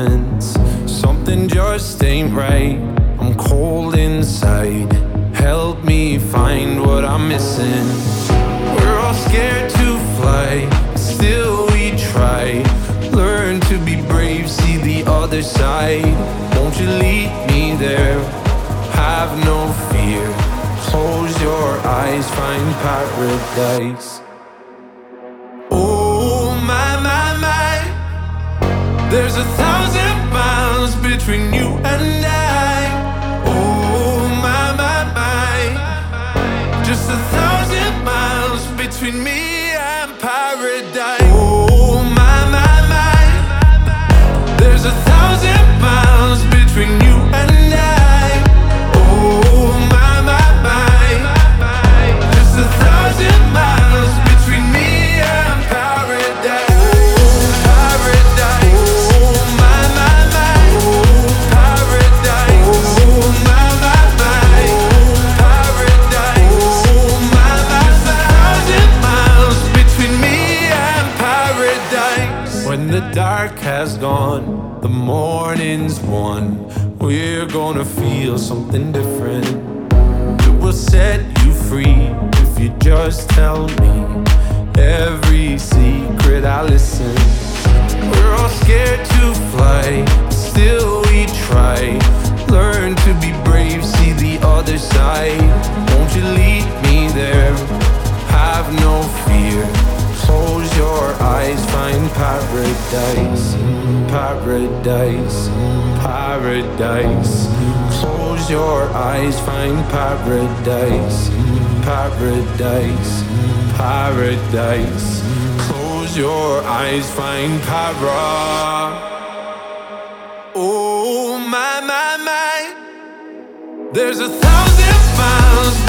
sense. Something just ain't right. I'm cold inside. Help me find what I'm missing. We're all scared to fly, still we try. Learn to be brave, see the other side. Won't you lead me there? Have no fear. Close your eyes, find paradise. Oh my, my, my. There's 1,000 miles between you and I. Oh my, my, my. Just 1,000 miles between me and paradise. Oh my, my, my. There's 1,000 miles between you and I. Oh my, my, my. Just 1,000 miles between me and paradise. Oh, paradise. Oh my, my, my. Oh, paradise. Oh my, my, my. Oh, paradise. Oh my, my, my. 1,000 miles between me and paradise. When the dark has gone, the morning's won. We're gonna feel something different. It will set you free if you just tell me every secret. I listen. We're all scared to fly, still we try. Learn to be brave, see the other side. Won't you lead me there? Have no fear. Close your eyes, find paradise. Paradise, paradise. Close your eyes, find paradise. Paradise, paradise. Close your eyes, find para. Oh my, my, my. There's 1,000 miles